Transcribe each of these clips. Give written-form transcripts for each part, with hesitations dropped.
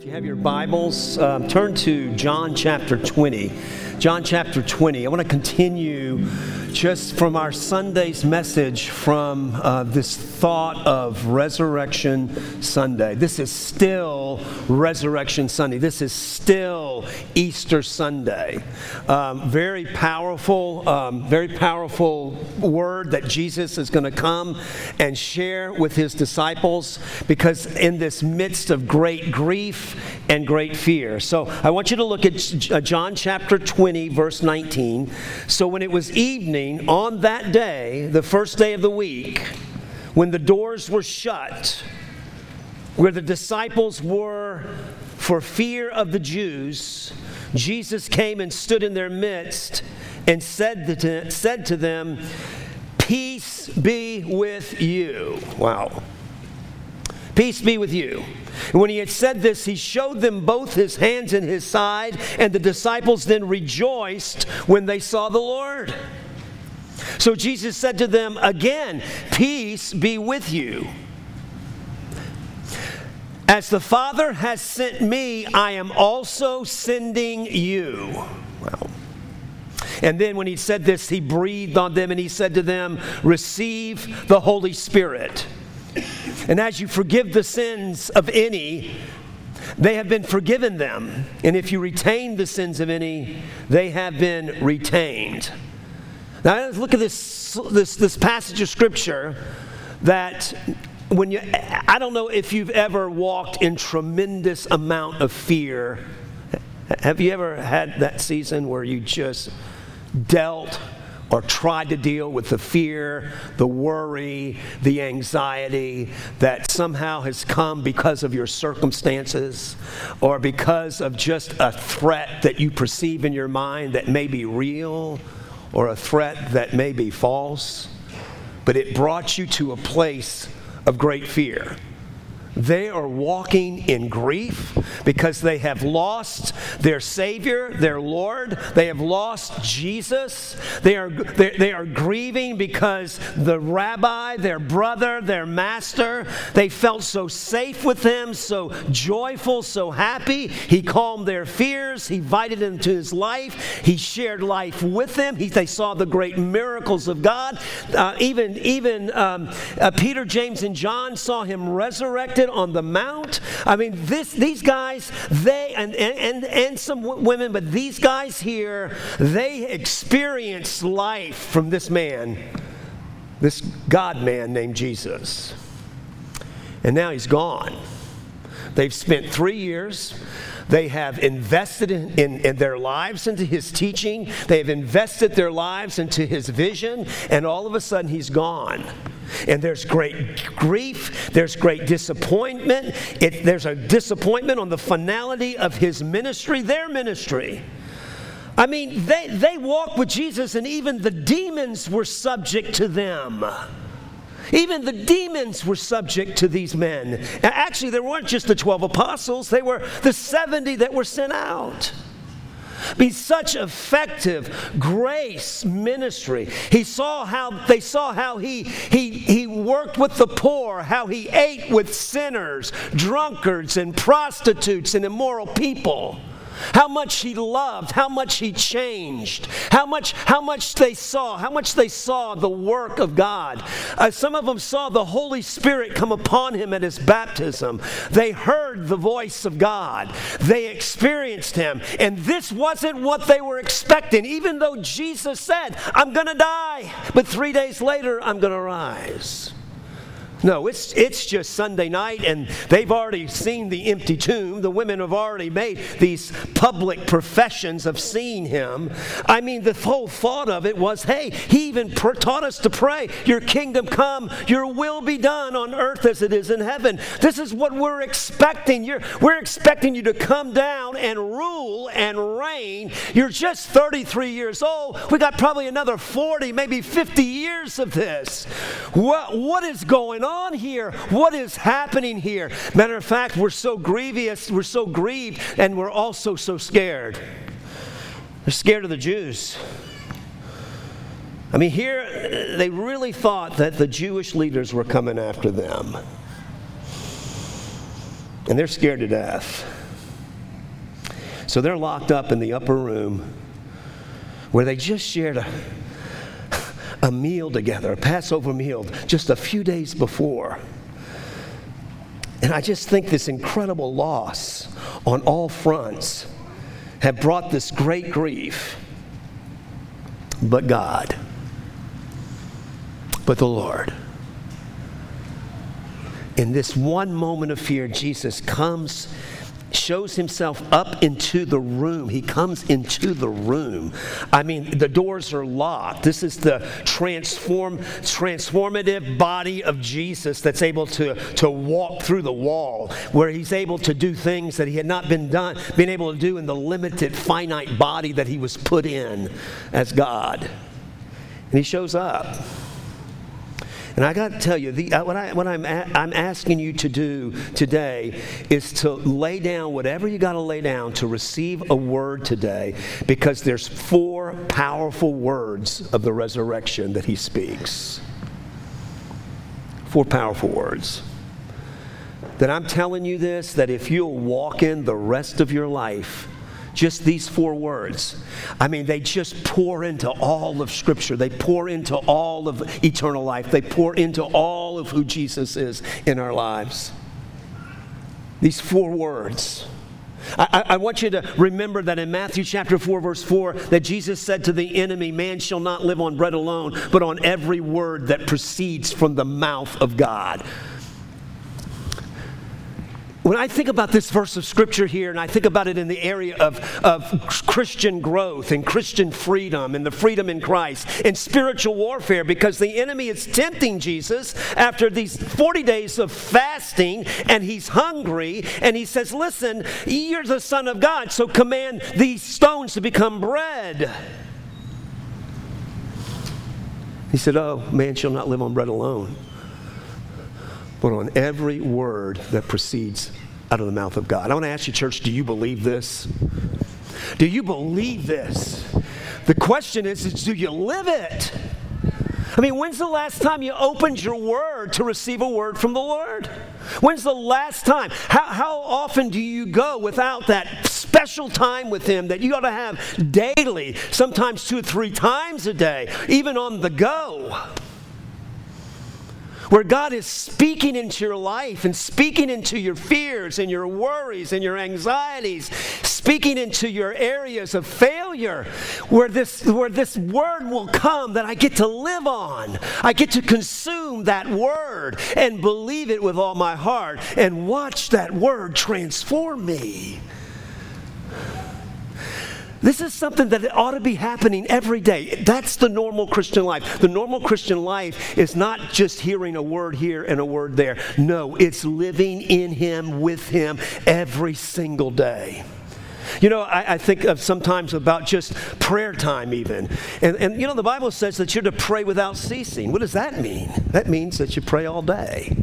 If you have your Bibles, turn to John chapter 20. John chapter 20. I want to continue just from our Sunday's message from this thought of Resurrection Sunday. This is still Resurrection Sunday. This is still Easter Sunday. Very powerful word that Jesus is going to come and share with his disciples, because in this midst of great grief and great fear. So I want you to look at John chapter 20, verse 19. So when it was evening on that day, the first day of the week, when the doors were shut, where the disciples were for fear of the Jews, Jesus came and stood in their midst and said to them, "Peace be with you." Wow. Peace be with you. And when he had said this, he showed them both his hands and his side, and the disciples then rejoiced when they saw the Lord. So Jesus said to them again, "Peace be with you. As the Father has sent me, I am also sending you." Wow. And then when he said this, he breathed on them and he said to them, "Receive the Holy Spirit. And as you forgive the sins of any, they have been forgiven them. And if you retain the sins of any, they have been retained." Now let's look at this passage of Scripture that I don't know if you've ever walked in tremendous amount of fear. Have you ever had that season where you just dealt or tried to deal with the fear, the worry, the anxiety that somehow has come because of your circumstances or because of just a threat that you perceive in your mind that may be real or a threat that may be false, but it brought you to a place of great fear? They are walking in grief because they have lost their Savior, their Lord. They have lost Jesus. They are grieving because the rabbi, their brother, their master, they felt so safe with him, so joyful, so happy. He calmed their fears. He invited them to his life. He shared life with them. They saw the great miracles of God. Even Peter, James, and John saw him resurrected on the mount. I mean, these guys, they and some women, but these guys here, they experienced life from this man, this God man named Jesus. And now he's gone. They've spent 3 years. They have invested in their lives into his teaching. They have invested their lives into his vision, and all of a sudden he's gone. And there's great grief, there's great disappointment. There's a disappointment on the finality of his ministry, their ministry. I mean, they walked with Jesus, and even the demons were subject to them. Even the demons were subject to these men. Actually, there weren't just the 12 apostles. They were the 70 that were sent out. Be such effective grace ministry. They saw how he worked with the poor, how he ate with sinners, drunkards, and prostitutes, and immoral people. How much he loved, how much he changed, how much they saw the work of God. Some of them saw the Holy Spirit come upon him at his baptism. They heard the voice of God. They experienced him. And this wasn't what they were expecting, even though Jesus said, "I'm going to die, but 3 days later I'm going to rise." No, it's just Sunday night, and they've already seen the empty tomb. The women have already made these public professions of seeing him. I mean, the whole thought of it was, hey, he even taught us to pray, "Your kingdom come, your will be done on earth as it is in heaven." This is what we're expecting. We're expecting you to come down and rule and reign. You're just 33 years old. We got probably another 40, maybe 50 years of this. What is going on here? What is happening here? Matter of fact, we're so grieved, and we're also so scared. They're scared of the Jews. I mean, here they really thought that the Jewish leaders were coming after them. And they're scared to death. So they're locked up in the upper room where they just shared a meal together, a Passover meal, just a few days before. And I just think this incredible loss on all fronts have brought this great grief. But God, but the Lord. In this one moment of fear, Jesus comes, shows himself up into the room. He comes into the room. I mean, the doors are locked. This is the transformative body of Jesus that's able to walk through the wall, where he's able to do things that he had not been able to do in the limited, finite body that he was put in as God. And he shows up. And I got to tell you, what I'm asking you to do today is to lay down whatever you got to lay down to receive a word today, because there's 4 powerful words of the resurrection that he speaks. 4 powerful words. That I'm telling you this, that if you'll walk in the rest of your life, just these 4 words. I mean, they just pour into all of Scripture. They pour into all of eternal life. They pour into all of who Jesus is in our lives. These 4 words. I want you to remember that in Matthew chapter 4, verse 4, that Jesus said to the enemy, "Man shall not live on bread alone, but on every word that proceeds from the mouth of God." When I think about this verse of Scripture here, and I think about it in the area of Christian growth and Christian freedom and the freedom in Christ and spiritual warfare, because the enemy is tempting Jesus after these 40 days of fasting, and he's hungry, and he says, "Listen, you're the Son of God, so command these stones to become bread." He said, "Oh, man shall not live on bread alone, but on every word that proceeds out of the mouth of God." I want to ask you, church, do you believe this? Do you believe this? The question is do you live it? I mean, when's the last time you opened your word to receive a word from the Lord? When's the last time? How often do you go without that special time with him that you ought to have daily, sometimes 2 or 3 times a day, even on the go? Where God is speaking into your life and speaking into your fears and your worries and your anxieties, speaking into your areas of failure, where this word will come that I get to live on. I get to consume that word and believe it with all my heart and watch that word transform me. This is something that ought to be happening every day. That's the normal Christian life. The normal Christian life is not just hearing a word here and a word there. No, it's living in him, with him, every single day. You know, I think of sometimes about just prayer time even. And you know, the Bible says that you're to pray without ceasing. What does that mean? That means that you pray all day.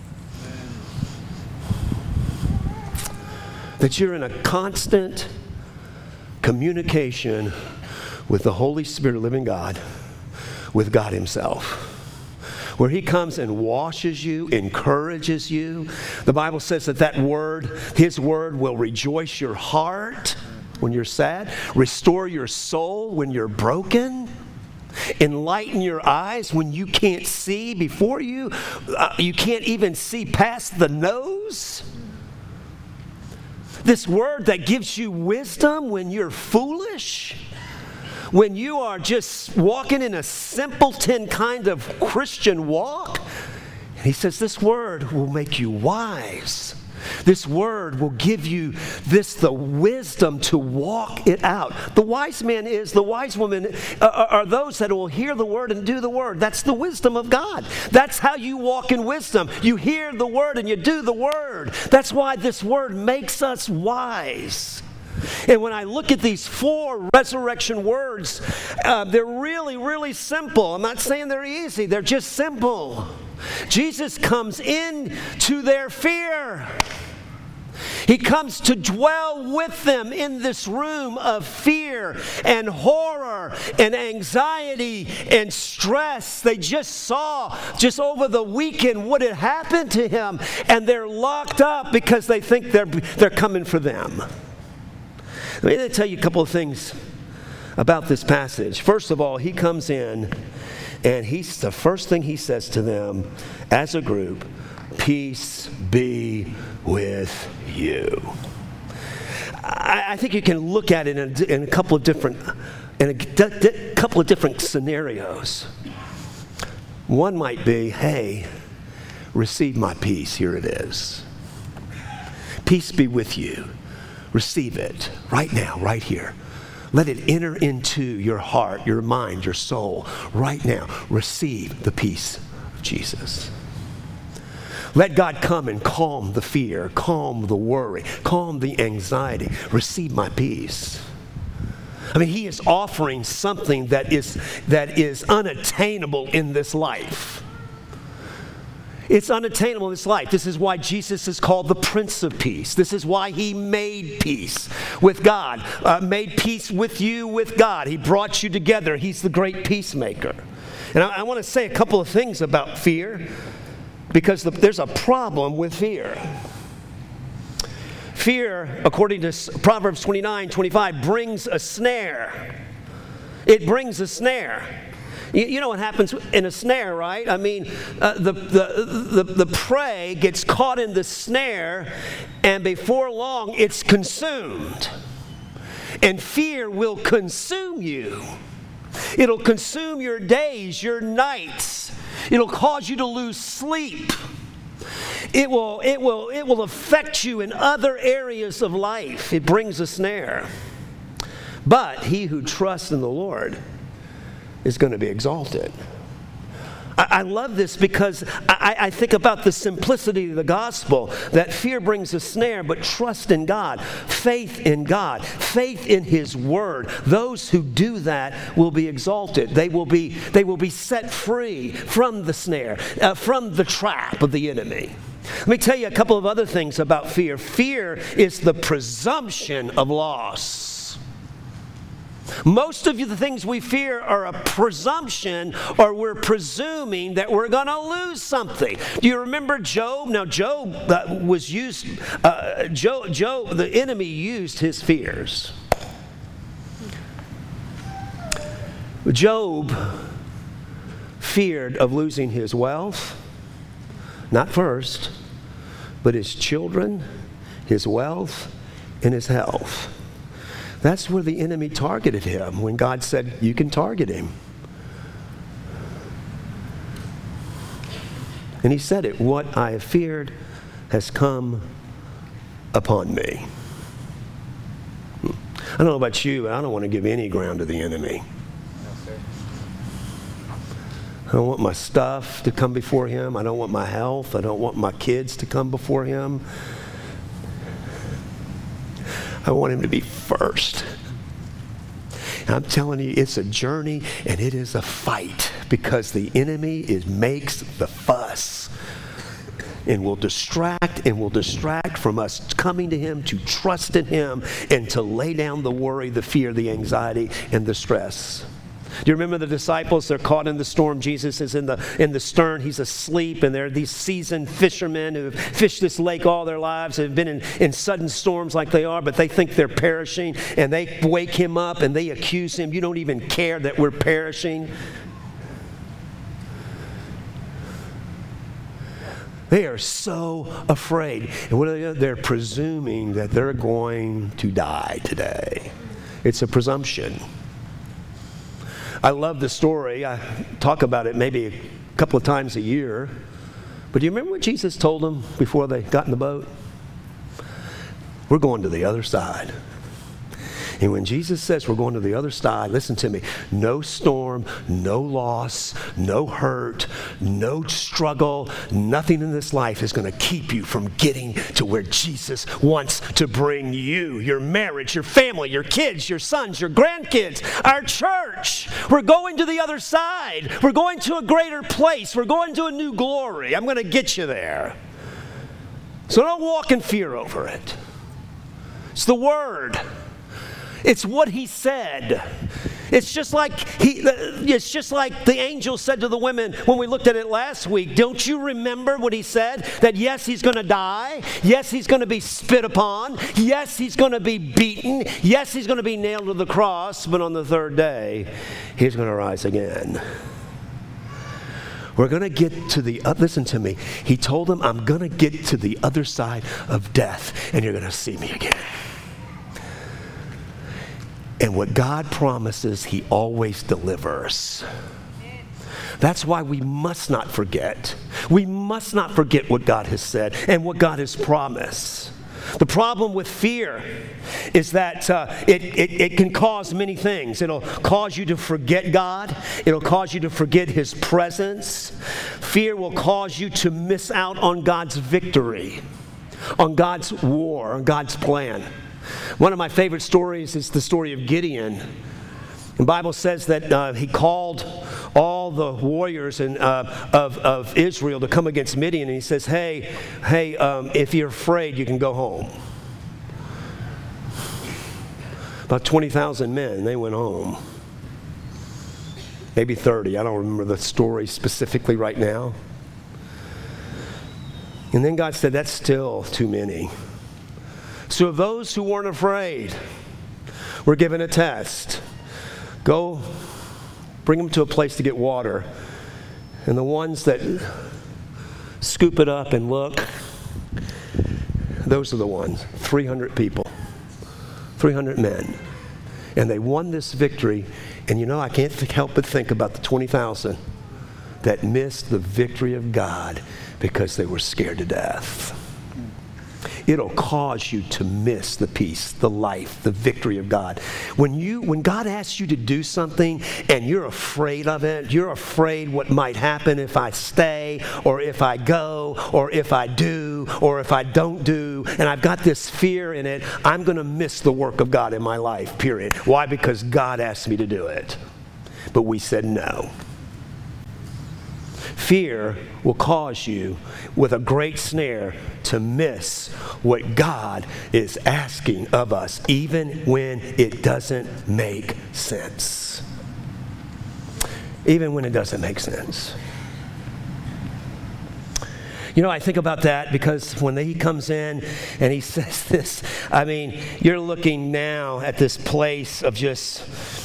That you're in a constant communication with the Holy Spirit, living God, with God himself, where he comes and washes you, encourages you. The Bible says that word, his word, will rejoice your heart when you're sad, restore your soul when you're broken, enlighten your eyes when you can't see before you. You can't even see past the nose. This word that gives you wisdom when you're foolish, when you are just walking in a simpleton kind of Christian walk. He says this word will make you wise. This word will give you the wisdom to walk it out. The wise woman are those that will hear the word and do the word. That's the wisdom of God. That's how you walk in wisdom. You hear the word and you do the word. That's why this word makes us wise. And when I look at these 4 resurrection words, they're really, really simple. I'm not saying they're easy. They're just simple. Jesus comes into their fear. He comes to dwell with them in this room of fear and horror and anxiety and stress. They just saw just over the weekend what had happened to him, and they're locked up because they think they're coming for them. Let me tell you a couple of things about this passage. First of all, he comes in and the first thing he says to them as a group, peace be with you. I think you can look at it in a couple of different scenarios. One might be, hey, receive my peace. Here it is. Peace be with you. Receive it right now, right here. Let it enter into your heart, your mind, your soul. Right now, receive the peace of Jesus. Let God come and calm the fear, calm the worry, calm the anxiety. Receive my peace. I mean, he is offering something that is unattainable in this life. It's unattainable in this life. This is why Jesus is called the Prince of Peace. This is why he made peace with God, made peace with you with God. He brought you together. He's the great peacemaker. And I want to say a couple of things about fear, because there's a problem with fear. Fear, according to Proverbs 29:25, brings a snare. It brings a snare. You know what happens in a snare, right? I mean, the prey gets caught in the snare, and before long, it's consumed. And fear will consume you. It'll consume your days, your nights. It'll cause you to lose sleep. It will affect you in other areas of life. It brings a snare. But he who trusts in the Lord is going to be exalted. I love this because I think about the simplicity of the gospel, that fear brings a snare, but trust in God, faith in God, faith in his word. Those who do that will be exalted. They will be set free from the snare, from the trap of the enemy. Let me tell you a couple of other things about fear. Fear is the presumption of loss. Most of the things we fear are a presumption, or we're presuming that we're going to lose something. Do you remember Job? Now, Job the enemy used his fears. Job feared of losing his wealth, not first, but his children, his wealth, and his health. That's where the enemy targeted him when God said, you can target him. And he said it, what I have feared has come upon me. I don't know about you, but I don't want to give any ground to the enemy. I don't want my stuff to come before him. I don't want my health. I don't want my kids to come before him. I want him to be first. And I'm telling you, it's a journey and it is a fight, because the enemy makes the fuss and will distract from us coming to him, to trust in him, and to lay down the worry, the fear, the anxiety, and the stress. Do you remember the disciples? They're caught in the storm. Jesus is in the stern. He's asleep, and there are these seasoned fishermen who have fished this lake all their lives, have been in sudden storms like they are, but they think they're perishing, and they wake him up and they accuse him. You don't even care that we're perishing. They are so afraid. And what are they doing? They're presuming that they're going to die today. It's a presumption. I love the story. I talk about it maybe a couple of times a year. But do you remember what Jesus told them before they got in the boat? We're going to the other side. And when Jesus says we're going to the other side, listen to me, no storm, no loss, no hurt, no struggle, nothing in this life is going to keep you from getting to where Jesus wants to bring you, your marriage, your family, your kids, your sons, your grandkids, our church. We're going to the other side. We're going to a greater place. We're going to a new glory. I'm going to get you there. So don't walk in fear over it. It's the Word. It's what he said. It's just like the angel said to the women when we looked at it last week. Don't you remember what he said? That yes, he's going to die. Yes, he's going to be spit upon. Yes, he's going to be beaten. Yes, he's going to be nailed to the cross. But on the third day, he's going to rise again. We're going to get to listen to me. He told them, I'm going to get to the other side of death, and you're going to see me again. And what God promises, he always delivers. That's why we must not forget. We must not forget what God has said and what God has promised. The problem with fear is that it can cause many things. It'll cause you to forget God. It'll cause you to forget his presence. Fear will cause you to miss out on God's victory, on God's war, on God's plan. One of my favorite stories is the story of Gideon. The Bible says that he called all the warriors of Israel to come against Midian, and he says, hey, if you're afraid, you can go home. About 20,000 men, they went home. Maybe 30. I don't remember the story specifically right now. And then God said, that's still too many. So those who weren't afraid were given a test. Go bring them to a place to get water. And the ones that scoop it up and look, those are the ones. 300 people. 300 men. And they won this victory. And I can't help but think about the 20,000 that missed the victory of God because they were scared to death. It'll cause you to miss the peace, the life, the victory of God. When God asks you to do something and you're afraid of it, you're afraid what might happen if I stay, or if I go, or if I do, or if I don't do, and I've got this fear in it, I'm going to miss the work of God in my life, period. Why? Because God asked me to do it. But we said no. Fear will cause you, with a great snare, to miss what God is asking of us, even when it doesn't make sense. Even when it doesn't make sense. I think about that because when he comes in and he says this, you're looking now at this place of just...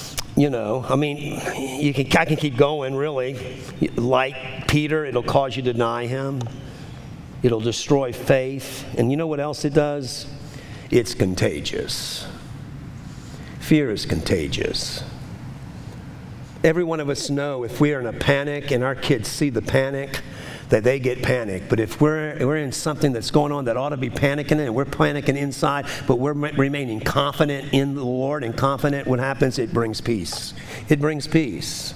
I can keep going, really. Like Peter, it'll cause you to deny him. It'll destroy faith. And you know what else it does? It's contagious. Fear is contagious. Every one of us know if we are in a panic and our kids see the panic, that they get panicked. But if we're in something that's going on that ought to be panicking, and we're panicking inside, but we're remaining confident in the Lord and confident, what happens? It brings peace. It brings peace.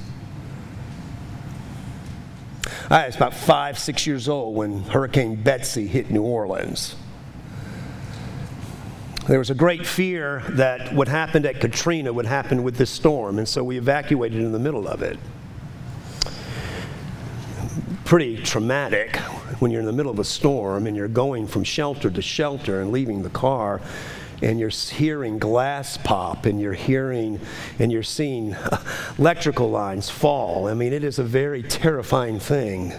I was about 5-6 years old when Hurricane Betsy hit New Orleans. There was a great fear that what happened at Katrina would happen with this storm, and so we evacuated in the middle of it. Pretty traumatic when you're in the middle of a storm and you're going from shelter to shelter and leaving the car, and you're hearing glass pop, and you're seeing electrical lines fall. It is a very terrifying thing.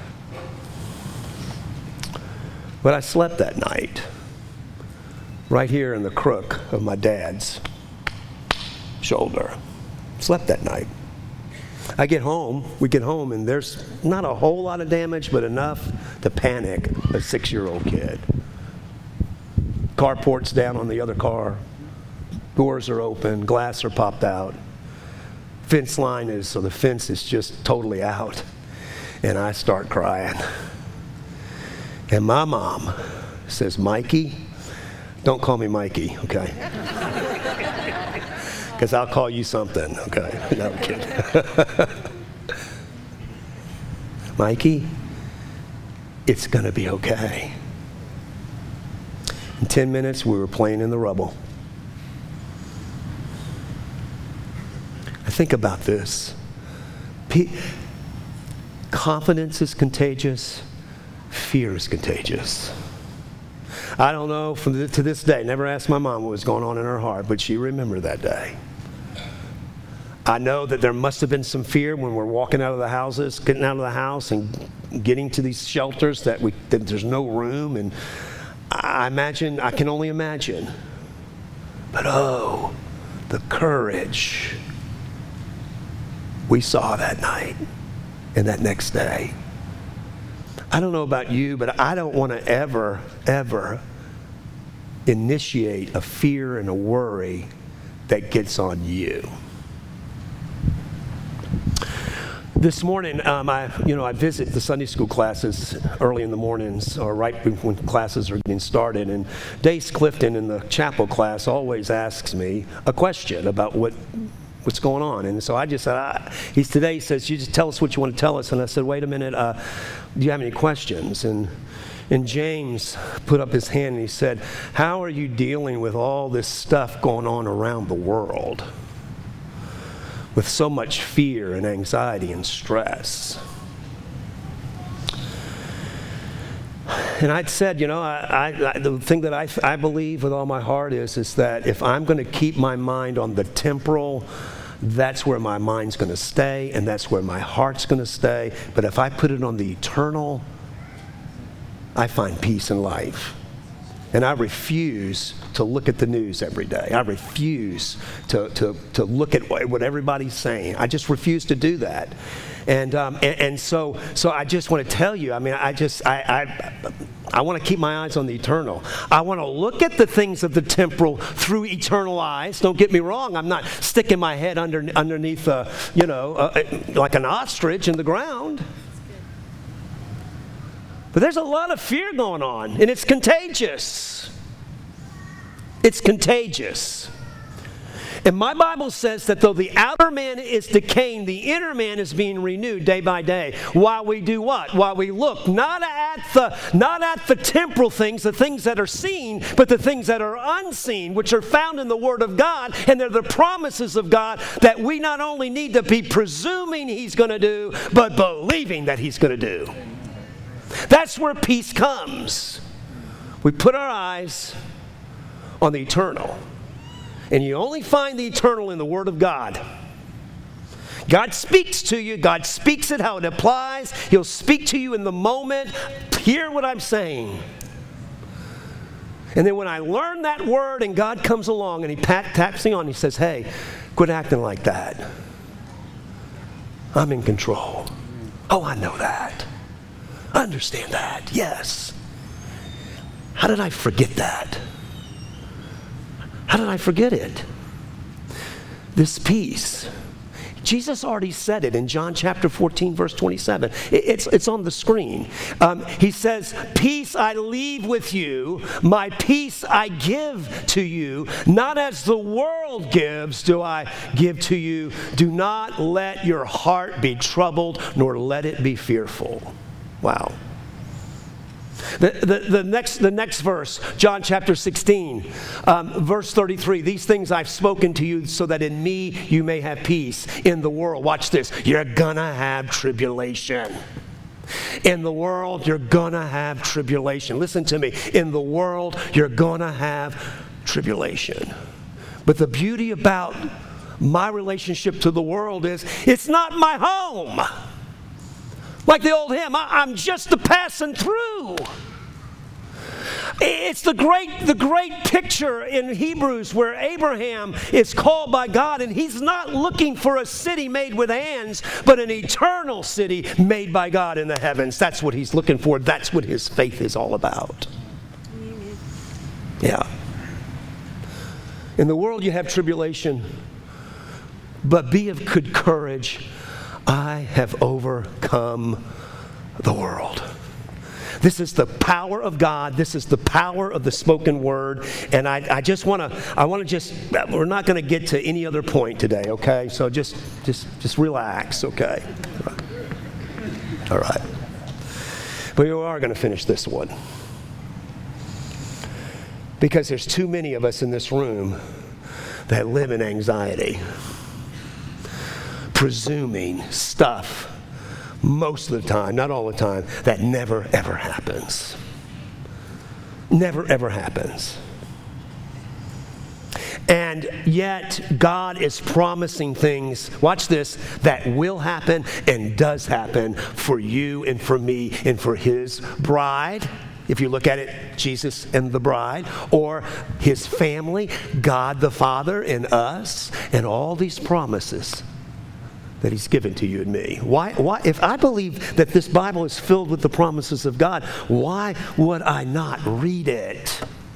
But I slept that night right here in the crook of my dad's shoulder. Slept that night. We get home, and there's not a whole lot of damage, but enough to panic a 6-year-old kid. Carport's down on the other car. Doors are open, glass are popped out. The fence is just totally out. And I start crying. And my mom says, Mikey, don't call me Mikey, okay? Because I'll call you something, okay? No, I'm kidding. Mikey, it's going to be okay. In 10 minutes, we were playing in the rubble. I think about this. Confidence is contagious. Fear is contagious. I don't know, to this day, never asked my mom what was going on in her heart, but she remembered that day. I know that there must have been some fear when we're walking out of the houses, getting out of the house and getting to these shelters that there's no room. And I can only imagine. But oh, the courage we saw that night and that next day. I don't know about you, but I don't want to ever initiate a fear and a worry that gets on you. This morning, I visit the Sunday school classes early in the mornings, or right when classes are getting started. And Dace Clifton in the chapel class always asks me a question about what's going on. And so I just said, he says, you just tell us what you want to tell us. And I said, wait a minute, do you have any questions? And James put up his hand and he said, how are you dealing with all this stuff going on around the world? With so much fear and anxiety and stress. And I'd said, the thing that I believe with all my heart is that if I'm going to keep my mind on the temporal, that's where my mind's going to stay, and that's where my heart's going to stay. But if I put it on the eternal, I find peace in life. And I refuse to look at the news every day. I refuse to look at what everybody's saying. I just refuse to do that. And so I just want to tell you, I want to keep my eyes on the eternal. I want to look at the things of the temporal through eternal eyes. Don't get me wrong. I'm not sticking my head underneath, like an ostrich in the ground. But there's a lot of fear going on, and it's contagious. It's contagious. And my Bible says that though the outer man is decaying, the inner man is being renewed day by day. While we do what? While we look not at the temporal things, the things that are seen, but the things that are unseen, which are found in the Word of God, and they're the promises of God that we not only need to be presuming He's going to do, but believing that He's going to do. That's where peace comes. We put our eyes on the eternal. And you only find the eternal in the Word of God. God speaks to you. God speaks it how it applies. He'll speak to you in the moment. Hear what I'm saying. And then when I learn that word and God comes along and He taps me on, He says, hey, quit acting like that. I'm in control. Oh, I know that. I understand that. Yes. How did I forget that? How did I forget it? This peace. Jesus already said it in John chapter 14, verse 27. It's on the screen. He says, peace I leave with you, my peace I give to you. Not as the world gives do I give to you. Do not let your heart be troubled, nor let it be fearful. Wow. The next verse, John chapter 16, verse 33. These things I've spoken to you so that in me you may have peace. In the world, watch this, you're gonna have tribulation. In the world, you're gonna have tribulation. Listen to me. In the world, you're gonna have tribulation. But the beauty about my relationship to the world is it's not my home. Like the old hymn, I'm just a passing through. It's the great picture in Hebrews where Abraham is called by God, and he's not looking for a city made with hands, but an eternal city made by God in the heavens. That's what he's looking for. That's what his faith is all about. Amen. Yeah. In the world you have tribulation, but be of good courage. I have overcome the world. This is the power of God. This is the power of the spoken word. And we're not going to get to any other point today, okay? So just relax, okay? All right. But we are going to finish this one. Because there's too many of us in this room that live in anxiety. Presuming stuff most of the time, not all the time, that never ever happens. Never ever happens. And yet, God is promising things, watch this, that will happen and does happen for you and for me and for his bride. If you look at it, Jesus and the bride, or his family, God the Father and us, and all these promises that he's given to you and me. Why, if I believe that this Bible is filled with the promises of God, why would I not read it?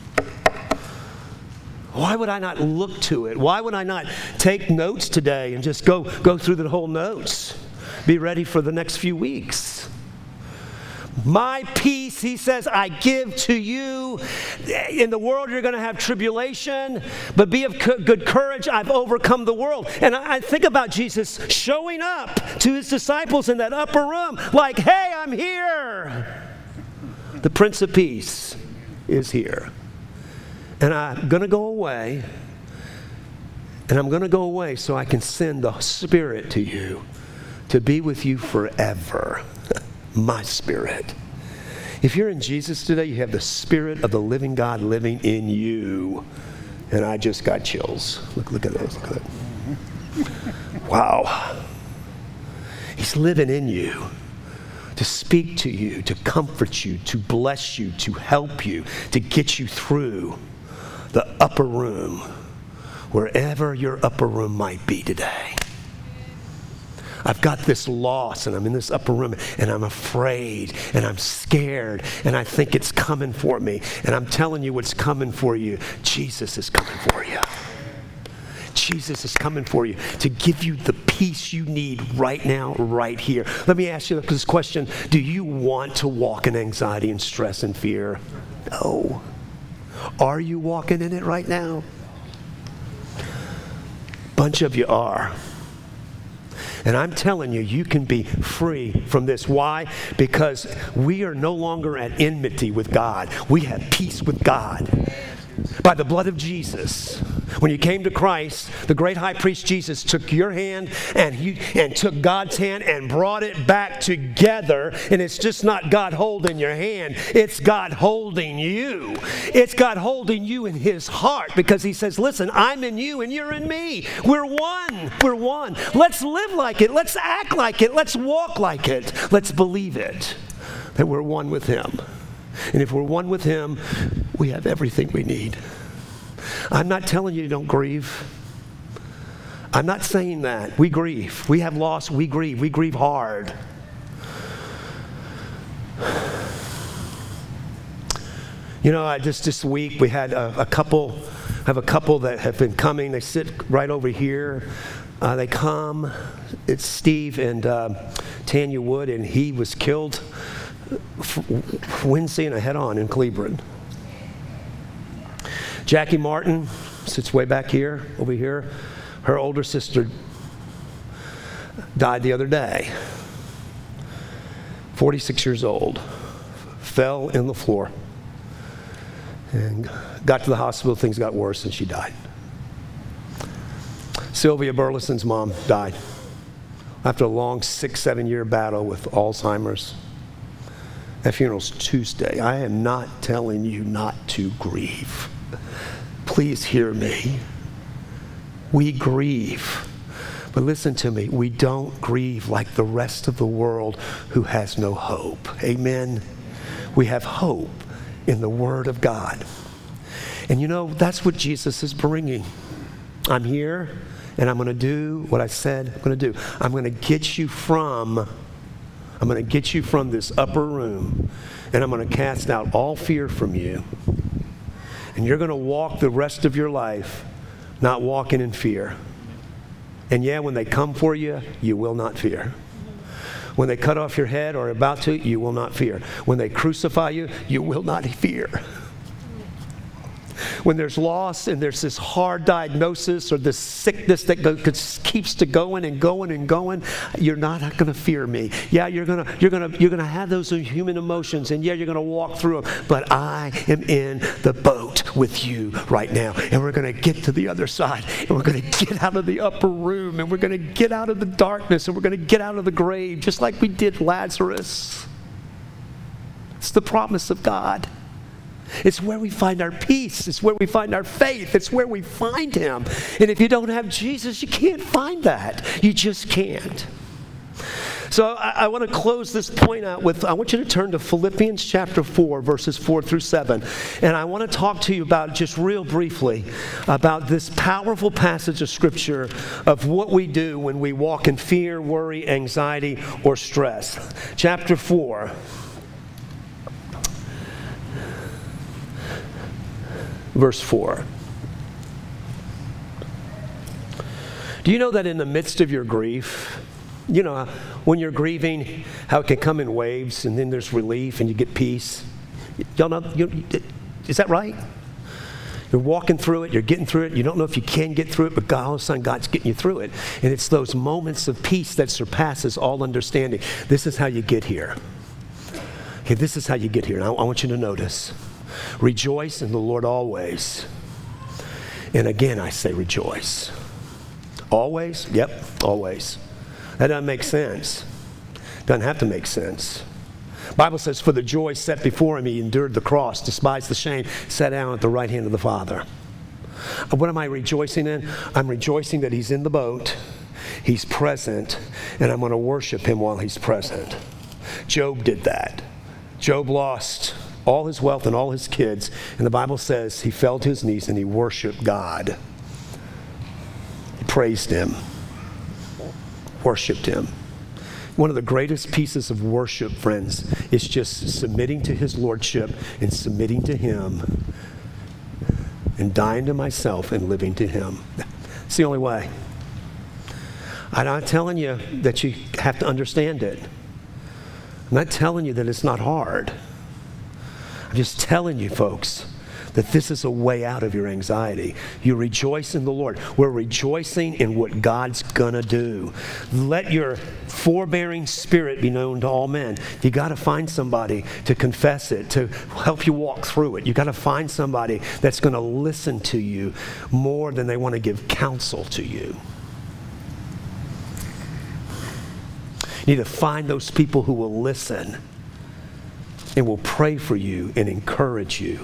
Why would I not look to it? Why would I not take notes today and just go through the whole notes? Be ready for the next few weeks. My peace, he says, I give to you. In the world you're going to have tribulation, but be of good courage. I've overcome the world. And I think about Jesus showing up to his disciples in that upper room like, hey, I'm here. The Prince of Peace is here. And I'm going to go away. And I'm going to go away so I can send the Spirit to you to be with you forever. My Spirit. If you're in Jesus today, you have the Spirit of the living God living in you. And I just got chills. Look at this. Look at that. Wow. He's living in you to speak to you, to comfort you, to bless you, to help you, to get you through the upper room, wherever your upper room might be today. I've got this loss, and I'm in this upper room, and I'm afraid, and I'm scared, and I think it's coming for me. And I'm telling you what's coming for you. Jesus is coming for you. Jesus is coming for you to give you the peace you need right now, right here. Let me ask you this question. Do you want to walk in anxiety and stress and fear? No. Are you walking in it right now? Bunch of you are. And I'm telling you, you can be free from this. Why? Because we are no longer at enmity with God. We have peace with God. By the blood of Jesus. When you came to Christ, the great high priest Jesus took your hand and took God's hand and brought it back together. And it's just not God holding your hand. It's God holding you. It's God holding you in his heart because he says, listen, I'm in you and you're in me. We're one. We're one. Let's live like it. Let's act like it. Let's walk like it. Let's believe it, that we're one with him. And if we're one with him, we have everything we need. I'm not telling you don't grieve. I'm not saying that. We grieve. We have loss. We grieve. We grieve hard. You know, just this week we had a couple that have been coming. They sit right over here. They come. It's Steve and Tanya Wood, and he was killed Wednesday in a head-on in Cleveland. Jackie Martin sits way back here, over here. Her older sister died the other day. 46 years old. Fell in the floor. And got to the hospital, things got worse, and she died. Sylvia Burleson's mom died after a long 6-7 year battle with Alzheimer's. That funeral's Tuesday. I am not telling you not to grieve. Please hear me. We grieve. But listen to me. We don't grieve like the rest of the world who has no hope. Amen? We have hope in the Word of God. And you know, that's what Jesus is bringing. I'm here, and I'm going to do what I said I'm going to do. I'm going to get you from this upper room, and I'm going to cast out all fear from you. And you're going to walk the rest of your life not walking in fear. And yeah, when they come for you, you will not fear. When they cut off your head or are about to, you will not fear. When they crucify you, you will not fear. When there's loss and there's this hard diagnosis or this sickness that keeps going and going and going, you're not going to fear me. Yeah, you're going to have those human emotions, and yeah, you're going to walk through them. But I am in the boat with you right now, and we're going to get to the other side, and we're going to get out of the upper room, and we're going to get out of the darkness, and we're going to get out of the grave, just like we did Lazarus. It's the promise of God. It's where we find our peace. It's where we find our faith. It's where we find Him. And if you don't have Jesus, you can't find that. You just can't. So I want to close this point out with, I want you to turn to Philippians chapter 4, verses 4 through 7. And I want to talk to you about, just real briefly, about this powerful passage of Scripture of what we do when we walk in fear, worry, anxiety, or stress. Chapter 4. Verse 4. Do you know that in the midst of your grief, you know, when you're grieving, how it can come in waves, and then there's relief and you get peace? Y'all know, is that right? You're walking through it, you're getting through it, you don't know if you can get through it, but God, all of a sudden God's getting you through it. And it's those moments of peace that surpasses all understanding. This is how you get here. Okay, this is how you get here. And I want you to notice. Rejoice in the Lord always. And again, I say rejoice. Always? Yep, always. That doesn't make sense. Doesn't have to make sense. The Bible says, for the joy set before him, he endured the cross, despised the shame, sat down at the right hand of the Father. What am I rejoicing in? I'm rejoicing that he's in the boat, he's present, and I'm going to worship him while he's present. Job did that. Job lost all his wealth and all his kids, and the Bible says he fell to his knees and he worshiped God. He praised him. Worshipped him. One of the greatest pieces of worship, friends, is just submitting to his lordship and submitting to him and dying to myself and living to him. It's the only way. I'm not telling you that you have to understand it. I'm not telling you that it's not hard. I'm just telling you, folks, that this is a way out of your anxiety. You rejoice in the Lord. We're rejoicing in what God's going to do. Let your forbearing spirit be known to all men. You got to find somebody to confess it, to help you walk through it. You got to find somebody that's going to listen to you more than they want to give counsel to you. You need to find those people who will listen and will pray for you and encourage you.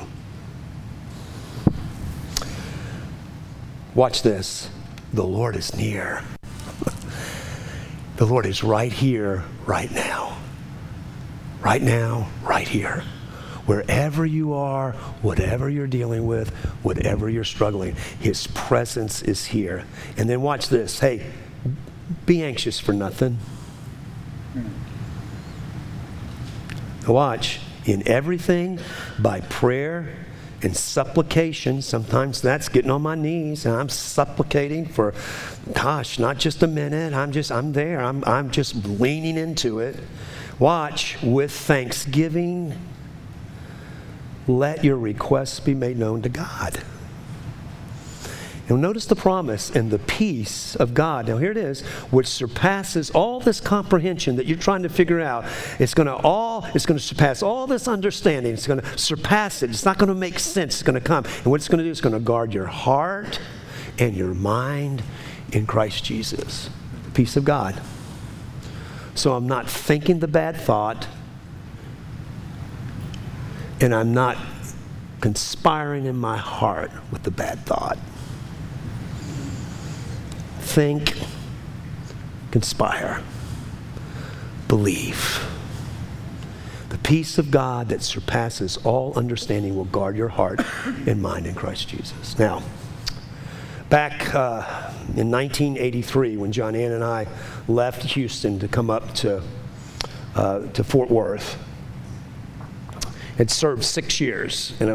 Watch this. The Lord is near. The Lord is right here, right now. Right now, right here. Wherever you are, whatever you're dealing with, whatever you're struggling, his presence is here. And then watch this. Hey, be anxious for nothing. Watch. In everything, by prayer and supplication. Sometimes that's getting on my knees and I'm supplicating for, gosh, not just a minute. I'm there. I'm just leaning into it. Watch, with thanksgiving, let your requests be made known to God. And notice the promise, and the peace of God. Now here it is, which surpasses all this comprehension that you're trying to figure out. It's going to surpass all this understanding. It's going to surpass it. It's not going to make sense. It's going to come. And what it's going to do is going to guard your heart and your mind in Christ Jesus. The peace of God. So I'm not thinking the bad thought, and I'm not conspiring in my heart with the bad thought. Think, conspire, believe. The peace of God that surpasses all understanding will guard your heart and mind in Christ Jesus. Now, back in 1983, when John Ann and I left Houston to come up to Fort Worth, had served 6 years, and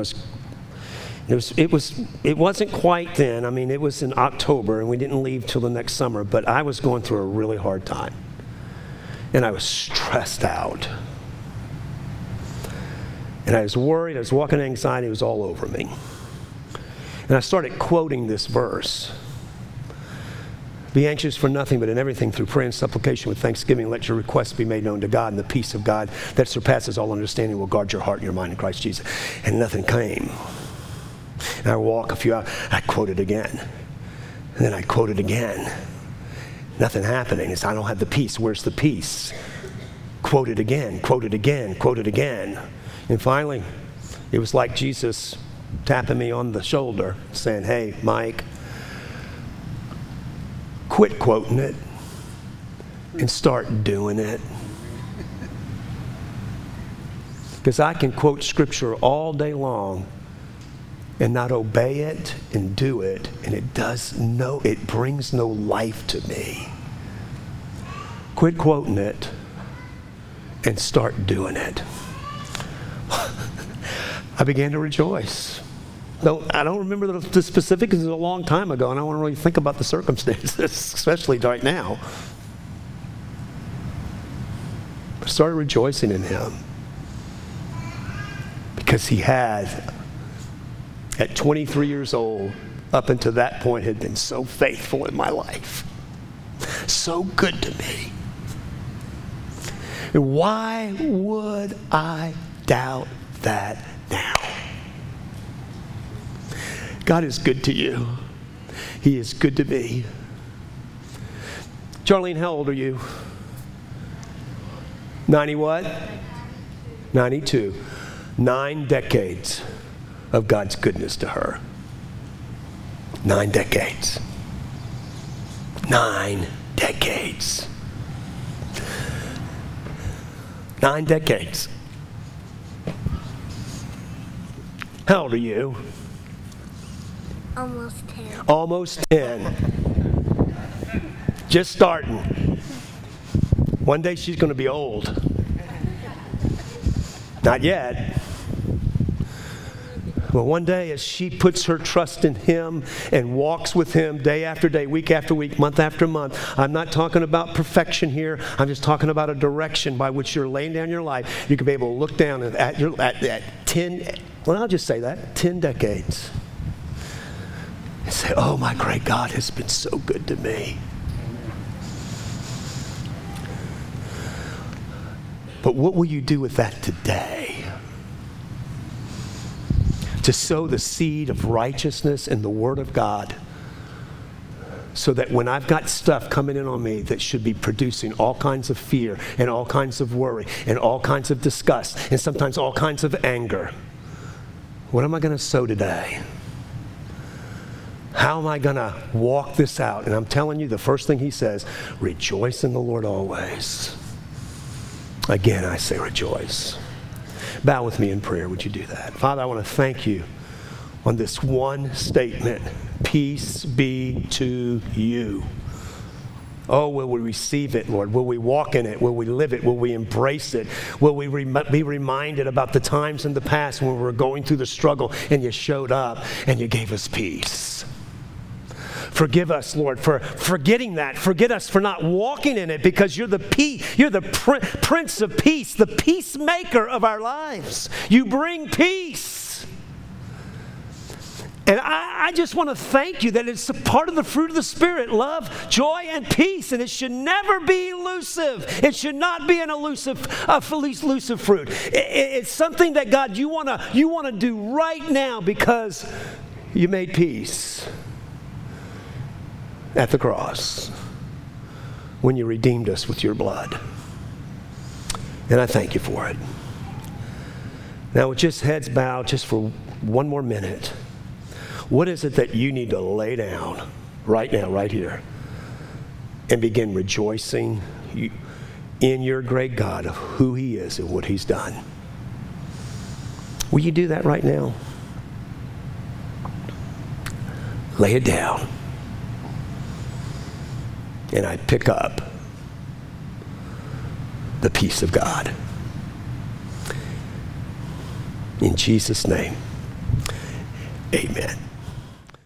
it wasn't quite then. I mean, it was in October, and we didn't leave till the next summer, but I was going through a really hard time. And I was stressed out. And I was worried. I was walking in anxiety. It was all over me. And I started quoting this verse. Be anxious for nothing, but in everything through prayer and supplication with thanksgiving, let your requests be made known to God, and the peace of God that surpasses all understanding will guard your heart and your mind in Christ Jesus. And nothing came. And I walk a few hours, I quote it again. And then I quote it again. Nothing happening. It's, I don't have the peace. Where's the peace? Quote it again, quote it again, quote it again. And finally, It was like Jesus tapping me on the shoulder, saying, hey, Mike, quit quoting it and start doing it. Because I can quote Scripture all day long and not obey it and do it, and it brings no life to me. Quit quoting it and start doing it. I began to rejoice. I don't remember the specifics. It was a long time ago, and I don't want to really think about the circumstances, especially right now. I started rejoicing in him because he had, at 23 years old, up until that point, had been so faithful in my life, so good to me. And why would I doubt that now? God is good to you. He is good to me. Charlene, how old are you? 90 what? 92. 9 decades of God's goodness to her. 9 decades. 9 decades. 9 decades. How old are you? Almost 10. Almost 10. Just starting. One day she's going to be old. Not yet. But one day as she puts her trust in him and walks with him day after day, week after week, month after month. I'm not talking about perfection here. I'm just talking about a direction by which you're laying down your life. You can be able to look down at 10, well, I'll just say that, 10 decades. And say, oh, my great God has been so good to me. But what will you do with that today? To sow the seed of righteousness in the Word of God, so that when I've got stuff coming in on me that should be producing all kinds of fear and all kinds of worry and all kinds of disgust and sometimes all kinds of anger, what am I going to sow today? How am I going to walk this out? And I'm telling you, the first thing he says, rejoice in the Lord always. Again, I say rejoice. Bow with me in prayer. Would you do that? Father, I want to thank you on this one statement. Peace be to you. Oh, will we receive it, Lord? Will we walk in it? Will we live it? Will we embrace it? Will we be reminded about the times in the past when we were going through the struggle and you showed up and you gave us peace? Forgive us, Lord, for forgetting that. Forget us for not walking in it, because you're the Prince of Peace, the peacemaker of our lives. You bring peace. And I just want to thank you that it's a part of the fruit of the Spirit, love, joy, and peace. And it should never be elusive. It should not be an elusive fruit. It's something that, God, you want to do right now because you made peace at the cross when you redeemed us with your blood. And I thank you for it. Now, with just heads bowed, just for one more minute, what is it that you need to lay down right now, right here, and begin rejoicing in your great God of who he is and what he's done? Will you do that right now? Lay it down. And I pick up the peace of God. In Jesus' name, amen.